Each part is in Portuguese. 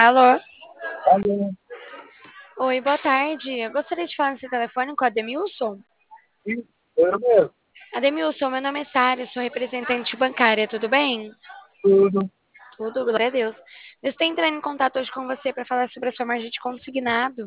Alô? Alô, Oi, boa tarde. Eu gostaria de falar nesse telefone com a Ademilson. sim, eu mesmo, Ademilson, meu nome é Sara, eu sou representante bancária, tudo bem? tudo. Tudo, glória a Deus. Eu estou entrando em contato hoje com você para falar sobre a sua margem de consignado.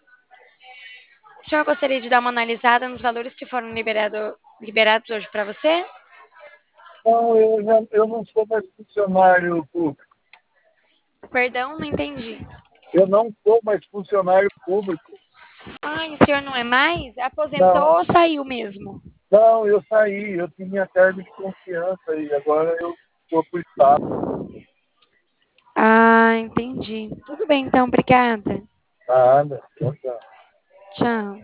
O senhor gostaria de dar uma analisada nos valores que foram liberados hoje para você? Não, eu não sou mais funcionário público. Perdão, não entendi. Eu não sou mais funcionário público. Ai, o senhor não é mais? Não, Aposentou ou saiu mesmo? não, eu saí, eu tinha cargo de confiança e agora eu estou para o Estado. Ah, entendi. Tudo bem, então, obrigada. Nada. Então, Tchau.